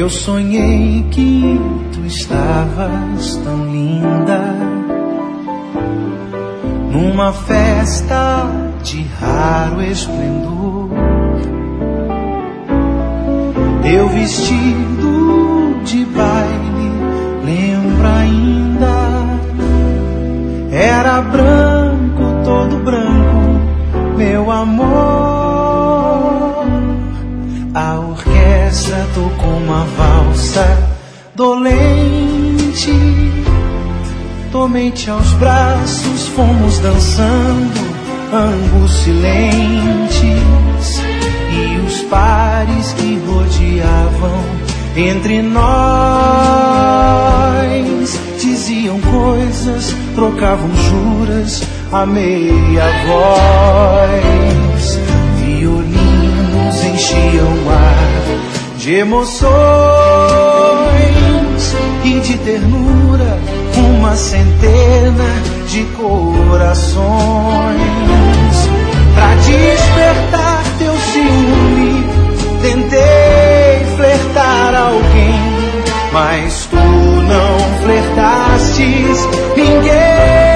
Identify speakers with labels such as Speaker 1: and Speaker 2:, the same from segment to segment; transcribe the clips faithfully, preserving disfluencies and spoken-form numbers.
Speaker 1: Eu sonhei que tu estavas tão linda, numa festa de raro esplendor. Teu vestido de baile, lembro ainda, era branco, todo branco, meu amor. A orquestra tocou uma valsa dolente, tomei-te aos braços, fomos dançando, ambos silentes, e os pares que rodeavam entre nós diziam coisas, trocavam juras a meia voz. Violinos enchiam o ar de emoções e de ternura, uma centena de corações. Pra despertar teu ciúme, tentei flertar alguém, mas tu não flertastes ninguém.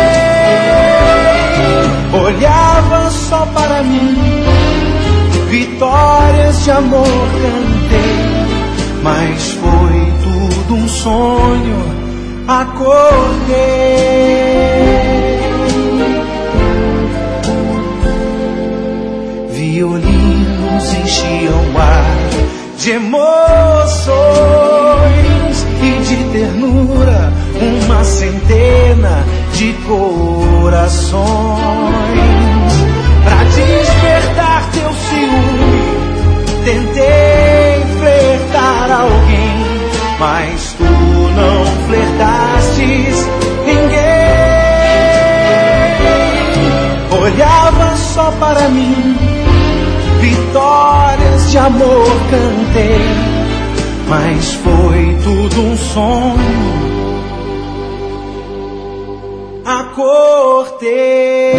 Speaker 1: Olhava só para mim, vitórias de amor cantei, mas foi tudo um sonho, acordei. Violinos enchiam o ar de emoções e de ternura, uma centena de corações. Pra despertar teu ciúme, tentei flertar alguém, mas tu não flertastes ninguém. Olhava só para mim, vitórias de amor cantei, mas foi tudo um sonho, acordei.